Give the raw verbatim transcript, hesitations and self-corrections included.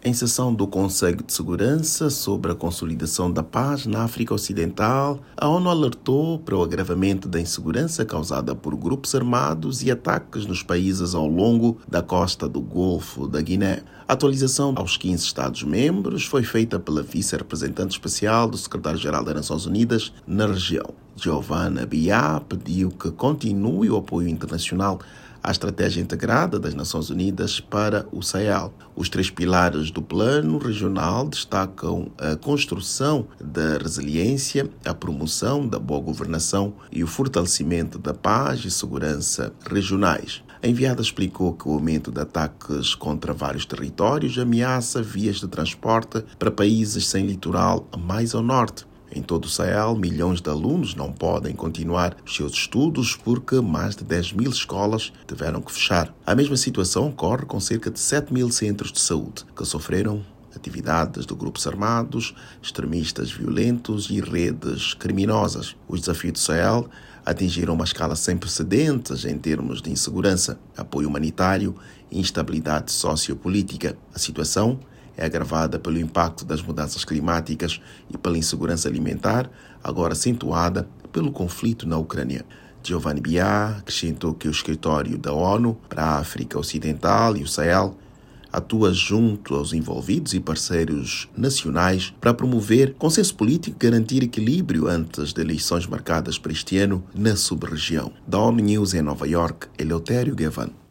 Em sessão do Conselho de Segurança sobre a consolidação da paz na África Ocidental, a ONU alertou para o agravamento da insegurança causada por grupos armados e ataques nos países ao longo da costa do Golfo da Guiné. A atualização aos quinze Estados-membros foi feita pela vice-representante especial do secretário-geral das Nações Unidas na região. Giovanna Biá pediu que continue o apoio internacional à estratégia integrada das Nações Unidas para o Sahel. Os três pilares do plano regional destacam a construção da resiliência, a promoção da boa governação e o fortalecimento da paz e segurança regionais. A enviada explicou que o aumento de ataques contra vários territórios ameaça vias de transporte para países sem litoral mais ao norte. Em todo o Sahel, milhões de alunos não podem continuar os seus estudos porque mais de dez mil escolas tiveram que fechar. A mesma situação ocorre com cerca de sete mil centros de saúde, que sofreram atividades de grupos armados, extremistas violentos e redes criminosas. Os desafios do Sahel atingiram uma escala sem precedentes em termos de insegurança, apoio humanitário e instabilidade sociopolítica. A situação é agravada pelo impacto das mudanças climáticas e pela insegurança alimentar, agora acentuada pelo conflito na Ucrânia. Giovanni Biá acrescentou que o escritório da ONU para a África Ocidental e o Sahel atua junto aos envolvidos e parceiros nacionais para promover consenso político e garantir equilíbrio antes de eleições marcadas para este ano na sub-região. Da ONU News em Nova York, Eleutério Gavan.